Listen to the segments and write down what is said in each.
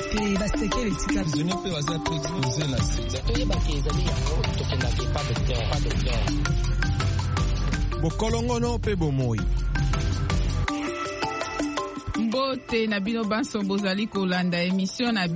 te basekele tika zone pe waza prédisposé na sida to yeba ke ezali yango tokenda ke pas docteur bokolongono pe bomoi. Mbote na bino banso bozali kolanda émission na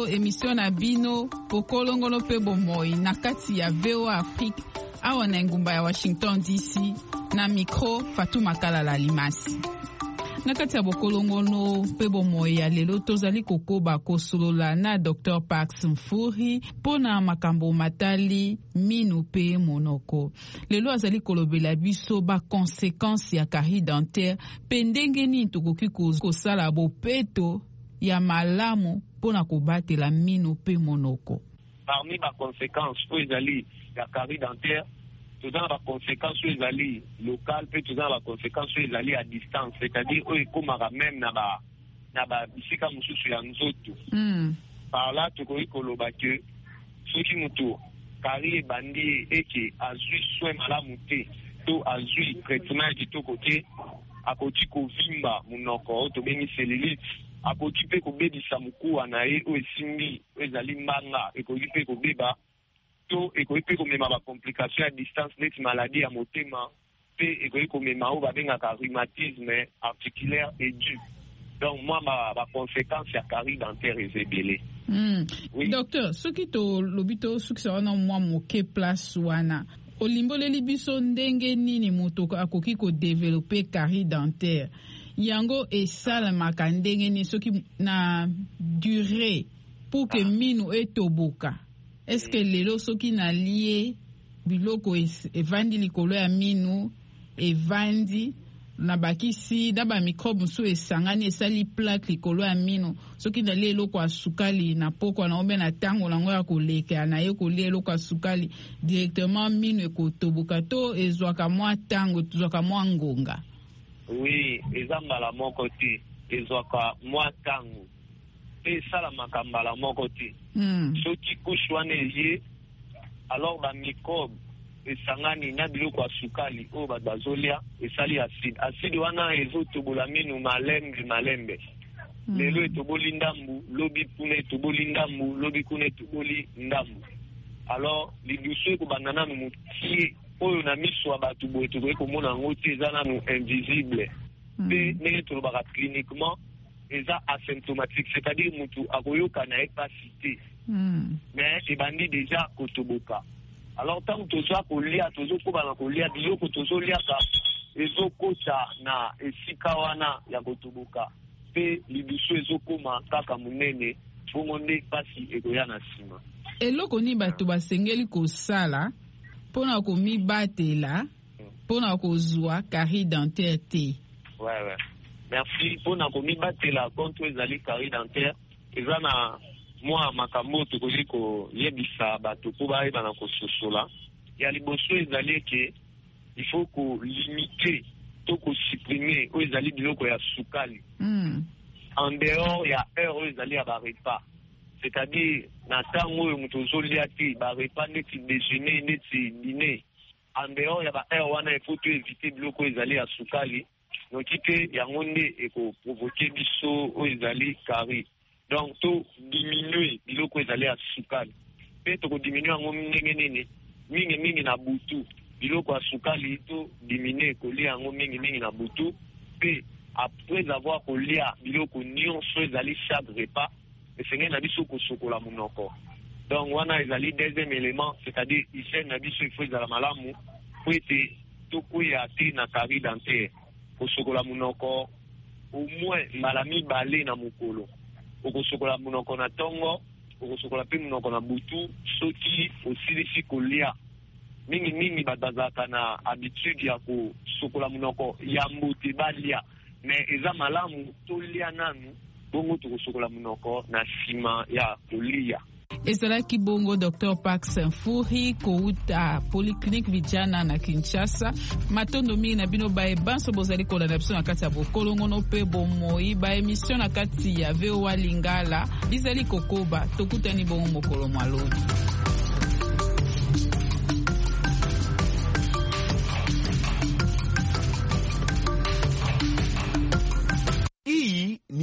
bino bokolongono pe bomoi na kati ya VOA Afrique awa na ngumba ya Washington DC na micro Fatuma Kalala Limasi. Na kati ya bokolongono pe bomoi ya lelo tozali kokoba kosolola na Dr. Pax Mfuri pona makambo matali minu pe monoko. Lelo azali kolobela biso ba conséquences ya carie dentaire pendenge ni tokoki kosala bopeto ya malamu pona kobatela minu pe monoko. Parmi ba conséquences ezali ya carie dentaire, tout dans la conséquence ezali locale, puis tout dans la conséquence ezali à distance, c'est-à-dire eux comme même na ba bisika mususu ya nzoto. Par là tokoki koloba que soki mutu carie bandi eke azui soin malamu te to azui traitement kitoko te akoti kovimba munoko to bengi cellulite akoti pe kobebisa mukuwa na ye oyo esimbi ezali mbanga ekoki pe kobeba to ekoki pe komema ba complication à distance neti maladie ya motema pe ekoki komema oyo babengaka rhumatisme articulaire aigu. Donc moi ba conséquence ya carie dentaire ezebele. Oui. Docteur, soki to lobito soki sa wana mwa moke place wana olimboleli biso ndenge nini moto akoki ko développer carie dentaire yango esalamaka ndenge ni soki na durée pour que minu etoboka. Est-ce que lelo soki na lié biloko evandi likolo ya minu evandi na bakisi na ba microbe so esangani esali plaque likolo ya minu soki na lié eloko ya sukali na poko na ombe na tango lango ya koleka na ye kolia eloko ya sukali directement minu ekotoboka to ezwaka mwa tango tuzwaka mwa ngonga. Oui, eza mbala moko te ezwaka mwa tango pe salamaka mbala moko te. Soki couche wana eye alors ba microbe esangani na biloko ya sukali oyo bato bazolia esali acide wana ezotobola minu malembe. Lelo etoboli ndambu lobi kuna etoboli ndambu lobi kuna etoboli ndambu. Alors lidusu ekobanda nanu motie oyo na miso ya bato boye tokoki komona yango te eza nanu invisible pe ndenge tolobaka cliniquement eza asymptomatique, c'est-à-dire mutu akoyoka na epasi te mais ebandi déjà kotoboka. Alors tant tozwa kolia tozokobana kolia biloko tozoliaka ezokota na esika wana ya kotoboka pe lidusu ezokoma kaka munene bongo nde epasi ekoya na nsima. Eloko ni bato basengeli kosala pona komibatela pona kozwa carie dentaire te? Ouais. Merci pona komibatela contre ezali carie dentaire eza na mwa makambo tokoki koyebisa bato po bayeba na kososola. Ya liboso ezali ke il faut kolimite to kosupprime oyo ezali biloko ya sukali en dehors ya heure oyo ezali ya barepas, c'est-à-dire na ntango oyo moto ozolia te barepas neti déjeuner neti dîner en dehors ya baheure wana ifo to éviter biloko oyo ezali ya sukali noki te yango nde ekoprovoke biso oyo ezali carie. Donc to diminuer biloko ezali ya sukali pe tokodiminuer yango ndenge nini mingi na butu biloko ya sukali to diminuer kolia yango mingi na butu pe après avoir kolia biloko nyonso ezali chaque repas esengeli na biso kosokola munoko. Donc wana ezali deuxième élément, c'est-à-dire hygiène na biso ifo ezala malamu po ete tokoya te na carie dentaire. Kosokola munoko au moins mbala mibale na mokolo, okosokola munoko na tongo, okosokola pe munoko na butu soki osilisi kolia. Mingi bazalaka na habitude ya kosokola munoko ya mbote balia, mais eza malamu tolia nanu bongo tokosokola munoko na nsima ya kolia. Ezalaki bongo Dr. Pax Mfuri kouta polyclinique vijana na Kinshasa. Matondo mingi na bino bae banso bozali kolanda biso na kati ya bokolongono pe bomoi ba émission na kati ya VOA Lingala bizali kokoba tokutani bongo mokolo mwalobi.